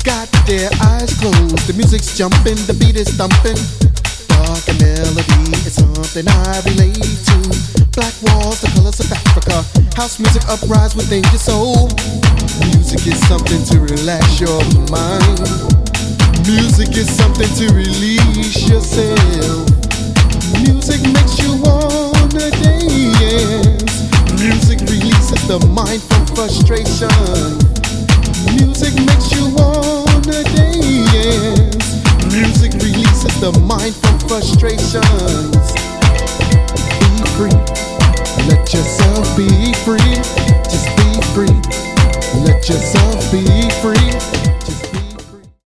got their eyes closed. The music's jumping, the beat is thumping. Dark and melody is something I relate to. Black walls, the colors of Africa. House music uprise within your soul. Music is something to relax your mind. Music is something to release yourself. Music makes you wanna dance. Music releases the mind from frustration. Music makes you wanna dance. Music releases the mind from frustrations. Be free. Let yourself be free. Just be free. Let yourself be free.